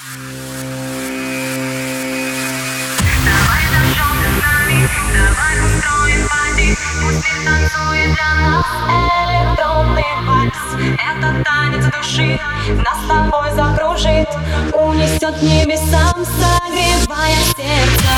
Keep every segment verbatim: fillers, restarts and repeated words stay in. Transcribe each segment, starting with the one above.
Давай зажжем с нами, давай устроим пати. Пусть мир танцует для нас электронный вальс. Это танец души, нас с тобой закружит, унесет к небесам, согревая сердце.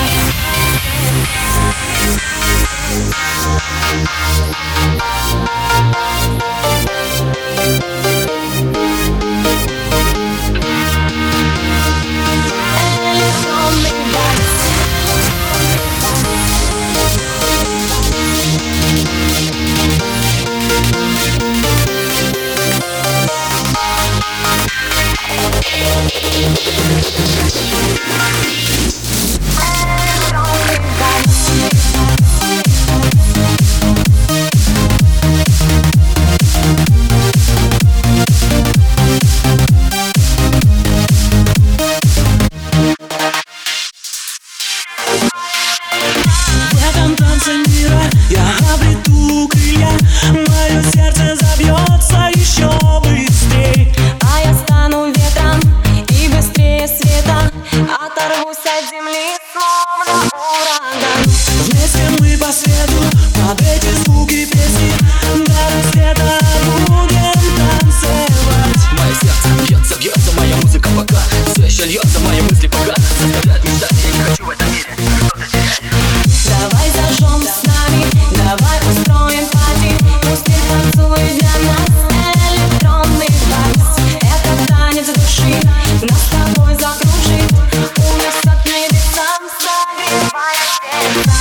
Я обрету крылья, мое сердце забьется еще быстрее. А я стану ветром и быстрее света оторвусь от земли, словно ураган. Вместе мы по свету, под эти звуки песни, до рассвета будем танцевать. Мое сердце бьется, бьется, моя музыка пока все еще льется, мои мысли пока заставляют мечтать. Я не хочу в этом мире что-то терять. Давай зажжем с нами, давай устроим пати. Пусть мир танцует для нас электронный вальс. Это танец души, нас с тобой закружит, унесет к небесам, согревая сердце.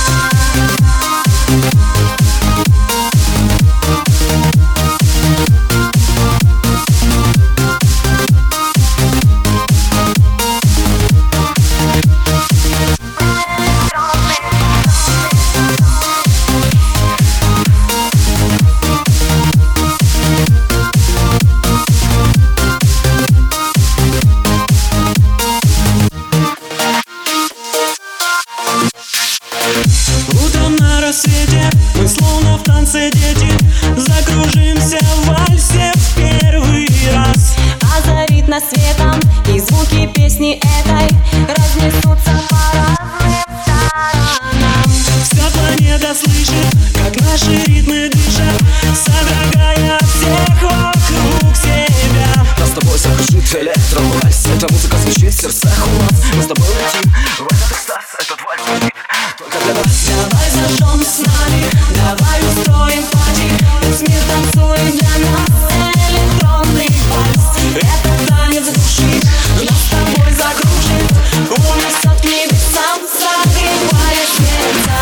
Утром на рассвете мы словно в танце дети, закружимся в вальсе в первый раз. Озарит нас светом, и звуки песни этой разнесутся по разным сторонам. Вся планета слышит, как наши ритмы дышат, содрогая всех вокруг себя. Нас с тобой закружит электровальс. Эта музыка звучит в сердцах у нас. Мы с тобой летим в этот экстаз. Этот вальс звучит только для нас. Давай зажжем с нами, давай устроим пати. Пусть мир танцует для нас электронный вальс. Это танец души, нас с тобой закружит, унесет к небесам, согревая сердце.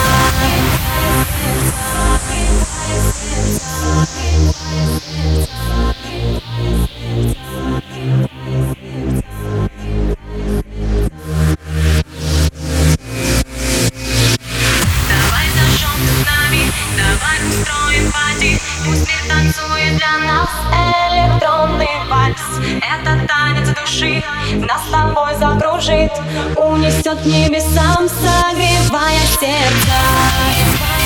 Давай зажжем с нами, давай устроим пати. Пусть мир танцует для нас электронный вальс. Это танец души, нас с тобой закружит, унесет к небесам, согревая сердце.